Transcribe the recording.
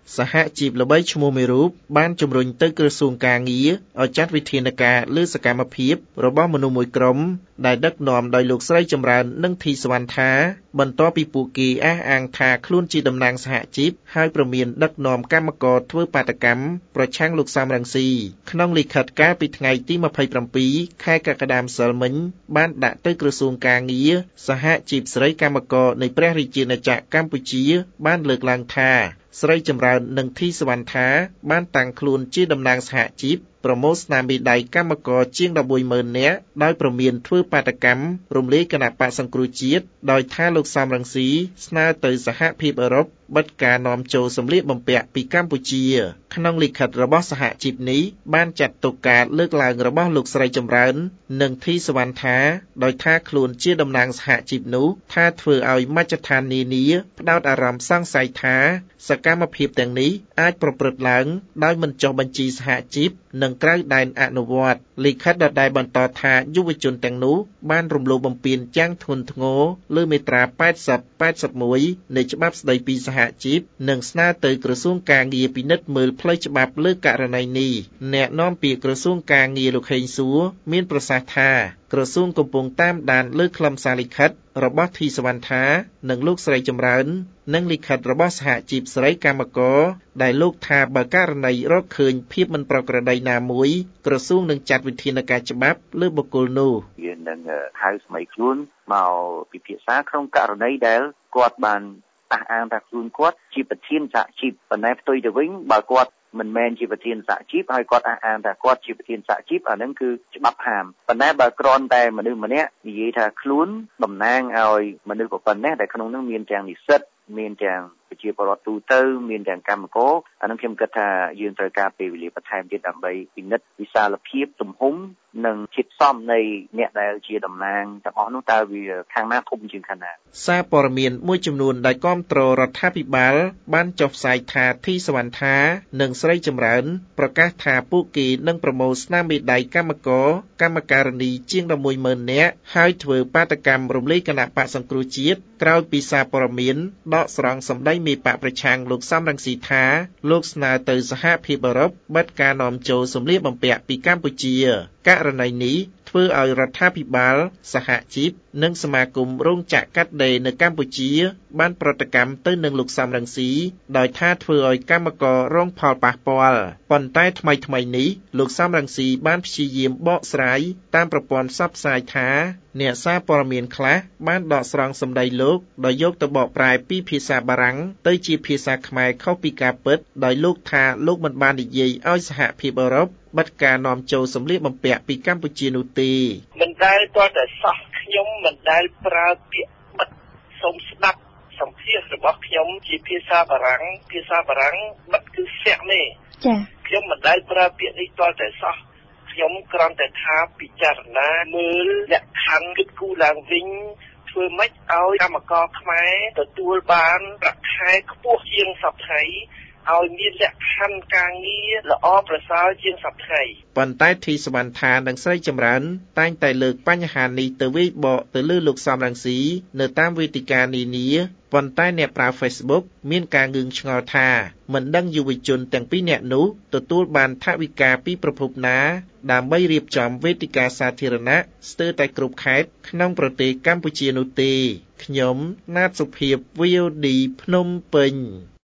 សហជីពល្បីឈ្មោះមួយរូបបានជំរុញទៅក្រសួងការងារឲ្យចាត់វិធានការលើសកម្មភាពរបស់មនុស្សមួយក្រុមដែលដឹកនាំដោយលោកស្រីចម្រើននិងធីសវណ្ណថាបន្ទាប់ពីពួកគេអះអាងថាខ្លួនជាតំណាងសហជីពហើយព្រមានដឹកនាំកម្មករធ្វើបាតកម្មប្រឆាំងលោកសំរងស៊ីក្នុងលិខិតកាលពីថ្ងៃទី27ខែកក្កដាម្សិលមិញបានដាក់ទៅក្រសួងការងារសហជីពស្រីកម្មករនៃព្រះរាជាណាចក្រកម្ពុជាបានលើកឡើងថាស្រីចម្រើននិងធីសវណ្ណថាបានតាំងខ្លួនជាតំណាងសហជីពប្រមូលស្នាមមេដៃកម្មករជាង 110,000 នាក់ដោយព្រមានធ្វើបាតកម្មរំលាយគណៈបក្សសង្គ្រោះជាតិដោយថាលោកសំរងស៊ីស្នើទៅសហភាពអឺរ៉ុបបិទការនាំចូលសម្លៀកបំពាក់ពីកម្ពុជាក្នុងលិខិតរបស់សហជីពនេះបានចាត់ទុកការលើកឡើងរបស់លោកស្រីចម្រើននិងធីសវណ្ណថាដោយថាខ្លួនជាតំណាងសហជីពនោះថាធ្វើឲ្យមជ្ឈដ្ឋាននានាផ្ដោតអារម្មណ៍សង្ស័យថាសកម្មភាពទាំងនេះអាចប្រព្រឹត្តឡើងដោយមិនចុះបញ្ជីសហជីពនិងក្រៅដែនអនុវត្តលិខិតដដែលបន្តថាយុវជនទាំងនោះបានរំលោភបំពានយ៉ាងធ្ងន់ធ្ងរលើមាត្រា80 81នៃច្បាប់ស្តីពីសហជីពនិងស្នើទៅក្រសួងការងារពិនិត្យមើលផ្លូវច្បាប់លើករណីនេះអ្នកនាំពាក្យក្រសួងការងារលោកហេងសួរមានប្រសាសន៍ថាក្រសួងកំពុងតាមដានលើខ្លឹមសារលិខិតរបស់ធីសវណ្ណថានិងលោកស្រីចម្រើននិងលិខិតរបស់សហជីពស្រីកម្មករដែលលោកថាបើករណីរកឃើញភាពមិនប្រក្រតីណាមួយក្រសួងនឹងចាត់វិធានការច្បាប់លើបុគ្គលនោះយើងនឹងហៅស្មីខ្លួនមកពិភាក្សាក្នុងករណីដែលគាត់បានអះអាងថាខ្លួនគាត់ជាប្រធានសហជីពប៉ុន្តែផ្ទុយទៅវិញបើគាត់មិនមែនជាប្រធានសហជីពហើយគាត់អះអាងថាគាត់ជាប្រធានសហជីពអានឹងគឺច្បាប់ហាមប៉ុន្តែបើគ្រាន់តែមនុស្សម្នាក់និយាយថាខ្លួនតំណាងឲ្យមនុស្សប៉ុណ្ណេះដែលក្នុងនោះមានទាំងនិស្សិតមានទាំងប្រជាពលរដ្ឋទូទៅមានទាំងកម្មករអានឹងខ្ញុំគិតថាយើងត្រូវការពេលវេលាបន្ថែមទៀតដើម្បីពិនិត្យវិសាលភាពទំហំនិងជាតិសមនៃអ្នកដែលជាតំណាងទាំងអស់នោះតើវាខាងណាធំជាងខាងណាសារព័ត៌មានមួយចំនួនដែលគាំទ្ររដ្ឋាភិបាលបានចុះផ្សាយថាធីសវណ្ណថានិងស្រីចម្រើនប្រកាសថាពួកគេនឹងប្រមូលស្នាមមេដៃកម្មករកម្មការិនីជាង 110,000 នាក់ហើយធ្វើបាតកម្មរំលាយគណៈបក្សសង្គ្រោះជាតិក្រោយពីសារព័ត៌មានដកស្រង់សម្ដីមេបកប្រឆាំងលោកសំរងស៊ីថាលោកស្នើទៅសហភាពអឺរ៉ុបបិទការនាំចូលសម្លៀកបំពាក់ពីកម្ពុជាករណីនេះធ្វើឲ្យរដ្ឋាភិបាលសហជីពនិងសមាគមរោងចក្រកាត់ដេរនៅកម្ពុជាបានប្រតិកម្មទៅនឹងលោកសំរងស៊ីដោយថាធ្វើឲ្យកម្មកររងផលប៉ះពាល់ប៉ុន្តែថ្មីនេះលោកសំរងស៊ីបានព្យាយាមបកស្រាយតាមប្រព័ន្ធផ្សព្វផ្សាយថាអ្នកសារព័ត៌មានខ្លះបានដកស្រង់សម្ដីលោកដោយយកទៅបកប្រែពីភាសាបារាំងទៅជាភាសាខ្មែរខុសពីការពិតដោយលោកថាលោកមិនបាននិយាយឲ្យសហភាពអឺរ៉ុបបិទការនាំចូលសម្លៀកបំពាក់ពីកម្ពុជានោះទេមិនដែលទាល់តែសោះខ្ញុំមិនដែលប្រើពាក្យបិទសូមស្ដាប់សម្ភាសរបស់ខ្ញុំជាភាសាបារាំងបិទគឺស្នាក់ទេចា៎ខ្ញុំមិនដែលប្រើពាក្យនេះទាល់តែសោះខ្ញុំគ្រាន់តែថាពិចារណាមើលលក្ខខណ្ឌគិតគូរឡើងវិញធ្វើម៉េចឲ្យកម្មករខ្មែរទទួលបានប្រាក់ខែខ្ពស់ជាងសប្តាហ៍ឲ្យមានលក្ខខណ្ឌការងារល្អប្រសើរជាងសប្តាហ៍ប៉ុន្តែធីសវណ្ណថានិងស្រីចម្រើនតែងតែលើកបញ្ហានេះទៅវាយបកទៅលើលោកសំរងស៊ីនៅតាមវេទិកានានាប៉ុន្តែអ្នកប្រើ Facebook មានការងឿងឆ្ងល់ថាមិនដឹងយុវជនទាំងពីរនាក់នោះទទួលបានថវិកាពីប្រភពណាដើម្បីរៀបចំវេទិកាសាធារណៈស្ទើរតែគ្រប់ខេត្តក្នុងប្រទេសកម្ពុជានោះទេខ្ញុំណាតសុភាព VOD ភ្នំពេញ